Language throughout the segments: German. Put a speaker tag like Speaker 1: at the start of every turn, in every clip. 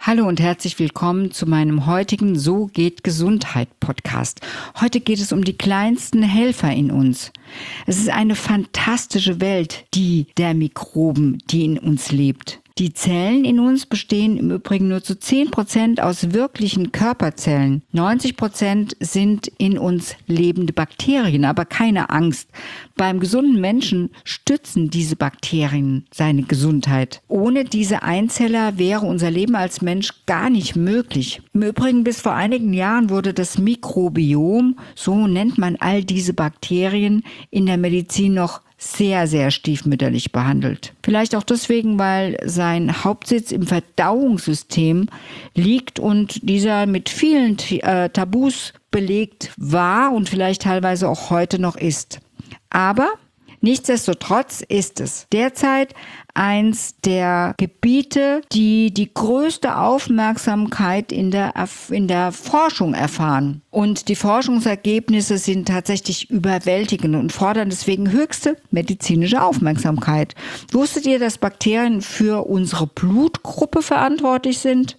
Speaker 1: Hallo und herzlich willkommen zu meinem heutigen So geht Gesundheit Podcast. Heute geht es um die kleinsten Helfer in uns. Es ist eine fantastische Welt, die der Mikroben, die in uns lebt. Die Zellen in uns bestehen im Übrigen nur zu 10% aus wirklichen Körperzellen. 90% sind in uns lebende Bakterien, aber keine Angst. Beim gesunden Menschen stützen diese Bakterien seine Gesundheit. Ohne diese Einzeller wäre unser Leben als Mensch gar nicht möglich. Im Übrigen bis vor einigen Jahren wurde das Mikrobiom, so nennt man all diese Bakterien, in der Medizin noch sehr, sehr stiefmütterlich behandelt. Vielleicht auch deswegen, weil sein Hauptsitz im Verdauungssystem liegt und dieser mit vielen Tabus belegt war und vielleicht teilweise auch heute noch ist. Aber nichtsdestotrotz ist es derzeit eins der Gebiete, die die größte Aufmerksamkeit in der Forschung erfahren. Und die Forschungsergebnisse sind tatsächlich überwältigend und fordern deswegen höchste medizinische Aufmerksamkeit. Wusstet ihr, dass Bakterien für unsere Blutgruppe verantwortlich sind?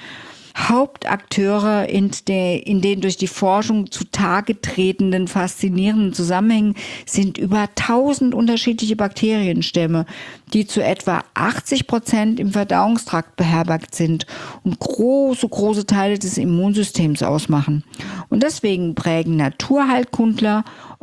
Speaker 1: Hauptakteure in den durch die Forschung zutage tretenden faszinierenden Zusammenhängen sind über 1000 unterschiedliche Bakterienstämme, die zu etwa 80% im Verdauungstrakt beherbergt sind und große Teile des Immunsystems ausmachen. Und deswegen prägen Naturheilkundler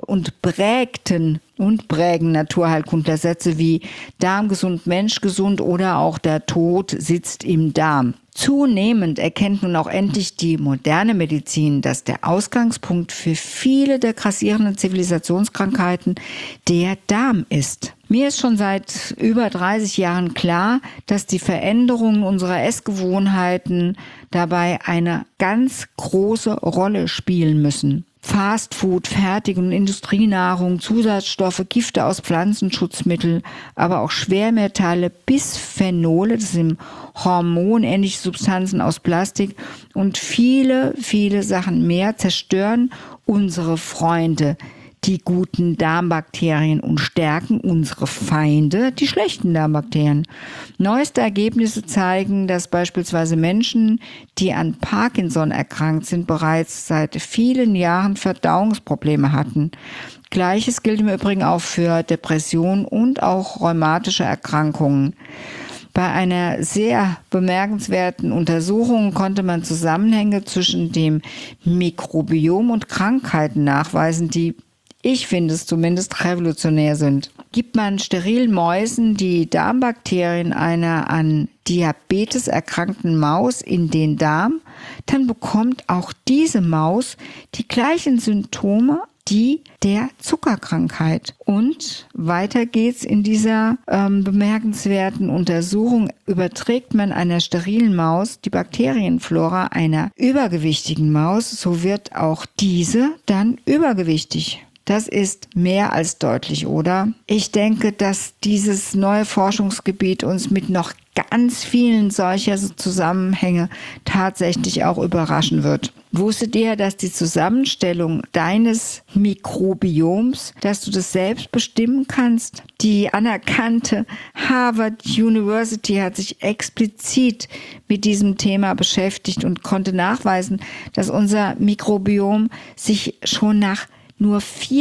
Speaker 1: prägen Naturheilkundler Sätze wie Darm gesund, Mensch gesund oder auch der Tod sitzt im Darm. Zunehmend erkennt nun auch endlich die moderne Medizin, dass der Ausgangspunkt für viele der grassierenden Zivilisationskrankheiten der Darm ist. Mir ist schon seit über 30 Jahren klar, dass die Veränderungen unserer Essgewohnheiten dabei eine ganz große Rolle spielen müssen. Fastfood, Fertig- und Industrienahrung, Zusatzstoffe, Gifte aus Pflanzenschutzmitteln, aber auch Schwermetalle, Bisphenole, das sind hormonähnliche Substanzen aus Plastik und viele Sachen mehr zerstören unsere Freunde, die guten Darmbakterien und stärken unsere Feinde, die schlechten Darmbakterien. Neueste Ergebnisse zeigen, dass beispielsweise Menschen, die an Parkinson erkrankt sind, bereits seit vielen Jahren Verdauungsprobleme hatten. Gleiches gilt im Übrigen auch für Depressionen und auch rheumatische Erkrankungen. Bei einer sehr bemerkenswerten Untersuchung konnte man Zusammenhänge zwischen dem Mikrobiom und Krankheiten nachweisen, die, ich finde es zumindest, revolutionär sind. Gibt man sterilen Mäusen die Darmbakterien einer an Diabetes erkrankten Maus in den Darm, dann bekommt auch diese Maus die gleichen Symptome, die der Zuckerkrankheit. Und weiter geht's in dieser bemerkenswerten Untersuchung. Überträgt man einer sterilen Maus die Bakterienflora einer übergewichtigen Maus, so wird auch diese dann übergewichtig. Das ist mehr als deutlich, oder? Ich denke, dass dieses neue Forschungsgebiet uns mit noch ganz vielen solcher Zusammenhänge tatsächlich auch überraschen wird. Wusstet ihr, dass die Zusammenstellung deines Mikrobioms, dass du das selbst bestimmen kannst? Die anerkannte Harvard University hat sich explizit mit diesem Thema beschäftigt und konnte nachweisen, dass unser Mikrobiom sich schon nach nur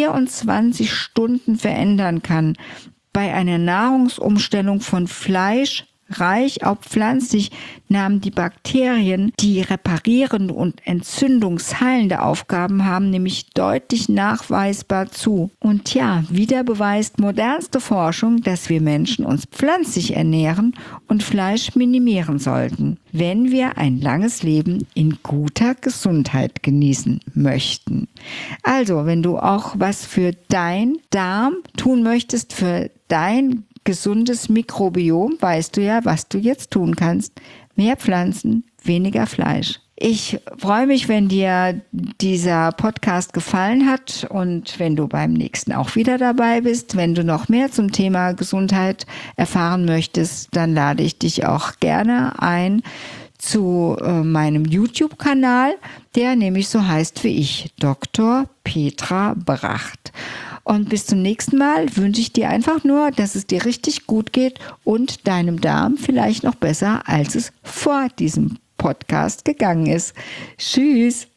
Speaker 1: 24 Stunden verändern kann. Bei einer Nahrungsumstellung von Fleisch, reich auf pflanzlich, nahmen die Bakterien, die reparierende und entzündungsheilende Aufgaben haben, nämlich deutlich nachweisbar zu. Und ja, wieder beweist modernste Forschung, dass wir Menschen uns pflanzlich ernähren und Fleisch minimieren sollten, wenn wir ein langes Leben in guter Gesundheit genießen möchten. Also, wenn du auch was für dein Darm tun möchtest, für dein gesundes Mikrobiom, weißt du ja, was du jetzt tun kannst. Mehr Pflanzen, weniger Fleisch. Ich freue mich, wenn dir dieser Podcast gefallen hat und wenn du beim nächsten auch wieder dabei bist. Wenn du noch mehr zum Thema Gesundheit erfahren möchtest, dann lade ich dich auch gerne ein zu meinem YouTube-Kanal, der nämlich so heißt wie ich, Dr. Petra Bracht. Und bis zum nächsten Mal wünsche ich dir einfach nur, dass es dir richtig gut geht und deinem Darm vielleicht noch besser, als es vor diesem Podcast gegangen ist. Tschüss!